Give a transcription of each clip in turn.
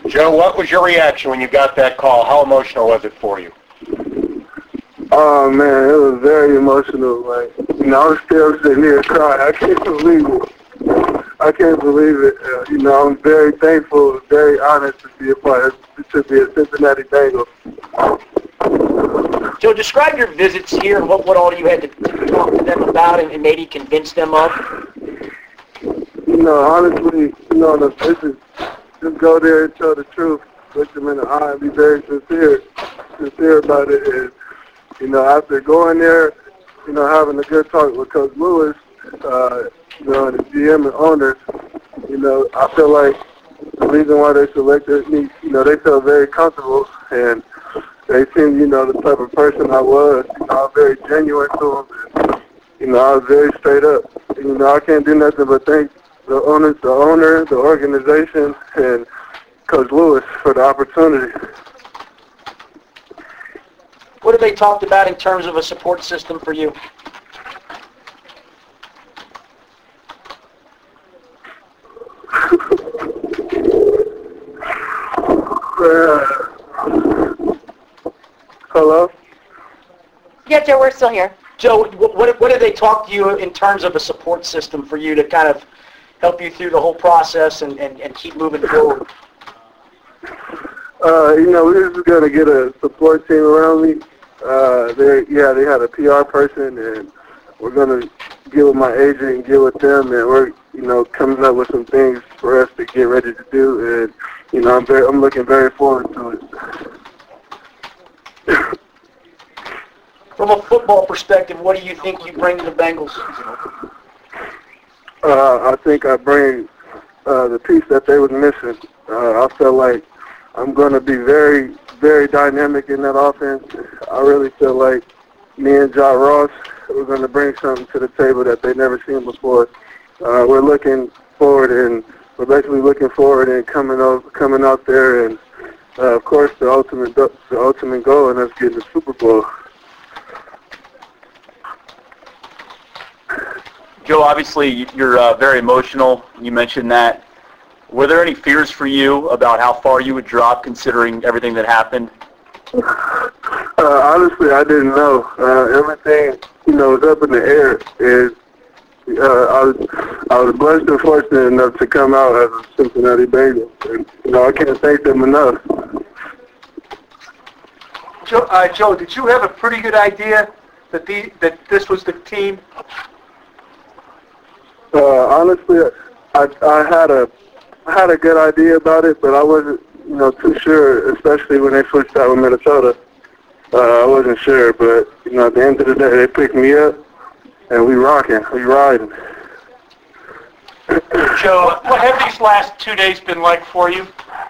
Joe, what was your reaction when you got that call? How emotional was it for you? Oh man, it was very emotional. Like, I'm still sitting here crying. I can't believe it. I can't believe it. I'm very thankful, very honored to be a part of, to be a Cincinnati Bengal. Joe, describe your visits here and what all you had to talk to them about and maybe convince them of. Honestly, the visit, just go there and tell the truth, look them in the eye and be very sincere about it. And, after going there, having a good talk with Coach Lewis, and the GM and owners, I feel like the reason why they selected me, they felt very comfortable and they seen, the type of person I was. I was very genuine to them. And, I was very straight up. And, I can't do nothing but thank the owner, the organization, and Coach Lewis for the opportunity. What have they talked about in terms of a support system for you? Hello? Yeah, Joe, we're still here. Joe, what did they talk to you in terms of a support system for you to kind of help you through the whole process and keep moving forward? We were just going to get a support team around me. They had a PR person, and we're going to get with my agent and get with them, and we're, coming up with some things for us to get ready to do, and, I'm looking very forward to it. From a football perspective, what do you think you bring to the Bengals? I think I bring the piece that they were missing. I feel like I'm going to be very, very dynamic in that offense. I really feel like me and Ja Ross, we're going to bring something to the table that they've never seen before. We're looking forward, and we're basically looking forward and coming out there, and of course the ultimate goal, and that's getting the Super Bowl. Joe, obviously you're very emotional. You mentioned that. Were there any fears for you about how far you would drop, considering everything that happened? Honestly, I didn't know. Everything, was up in the air. I was blessed and fortunate enough to come out as a Cincinnati Bengal, and I can't thank them enough. Joe, did you have a pretty good idea that this was the team? Honestly, I had a good idea about it, but I wasn't, too sure, especially when they switched out with Minnesota. I wasn't sure, but, at the end of the day, they picked me up, and we riding. Joe, what have these last 2 days been like for you?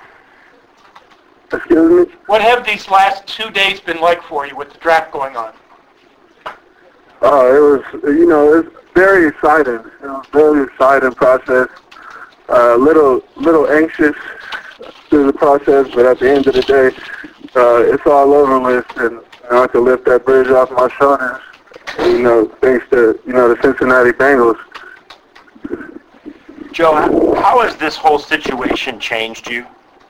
Excuse me? What have these last 2 days been like for you with the draft going on? It was, it's very exciting. It was a very exciting process. Little anxious through the process, but at the end of the day, it's all over with, and I can lift that bridge off my shoulders, thanks to, the Cincinnati Bengals. Joe, how has this whole situation changed you?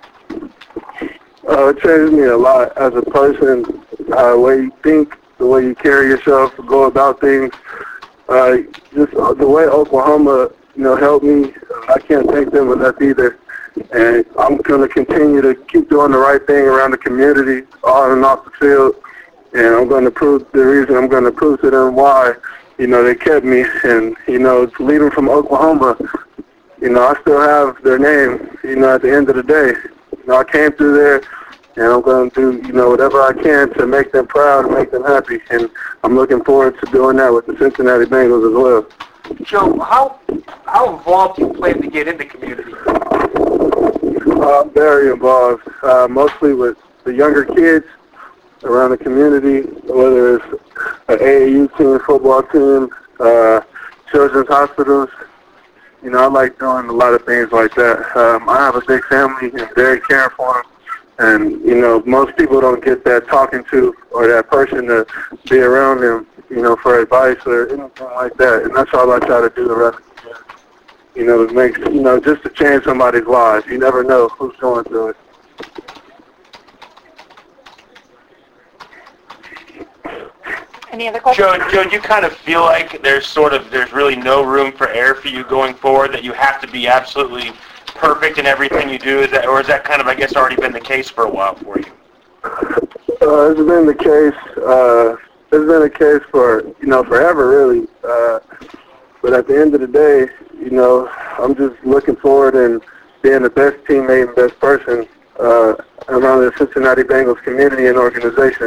It changed me a lot as a person, the way you think, the way you carry yourself, go about things. Just the way Oklahoma, helped me, I can't thank them enough either. And I'm going to continue to keep doing the right thing around the community, on and off the field. And I'm going to prove to them why, they kept me. And, leading from Oklahoma, I still have their name, at the end of the day. I came through there, and I'm going to do, whatever I can to make them proud and make them happy. And I'm looking forward to doing that with the Cincinnati Bengals as well. Joe, how involved do you plan to get in the community? I'm very involved, mostly with the younger kids around the community, whether it's an AAU team, football team, children's hospitals. I like doing a lot of things like that. I have a big family and very caring for them. And, most people don't get that talking to or that person to be around them, for advice or anything like that. And that's all I try to do the rest of the year. To make, just to change somebody's lives. You never know who's going through it. Any other questions? Joe, do you kind of feel like there's really no room for error for you going forward, that you have to be absolutely perfect in everything you do? Or is that kind of, I guess, already been the case for a while for you? It's been the case. It's been a case for, forever, really. But at the end of the day, I'm just looking forward and being the best teammate and best person around the Cincinnati Bengals community and organization.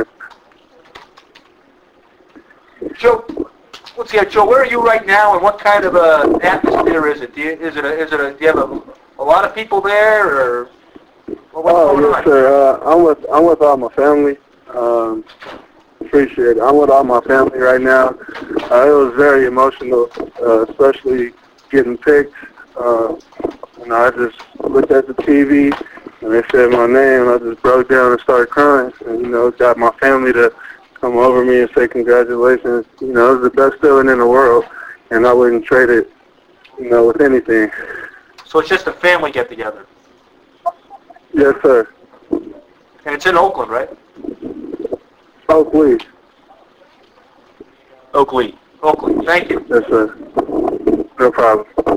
Joe, let's see, Joe, where are you right now, and what kind of atmosphere is it? Do you have a lot of people there, or what's going on? Yes, sir. I'm with all my family. Appreciate it. I'm with all my family right now. It was very emotional, especially getting picked. I just looked at the TV and they said my name. I just broke down and started crying. And got my family to come over me and say congratulations. It was the best feeling in the world, and I wouldn't trade it, with anything. So it's just a family get-together. Yes, sir. And it's in Oakland, right? Oakley. Oakley. Oakland. Thank you. Yes, sir. No problem.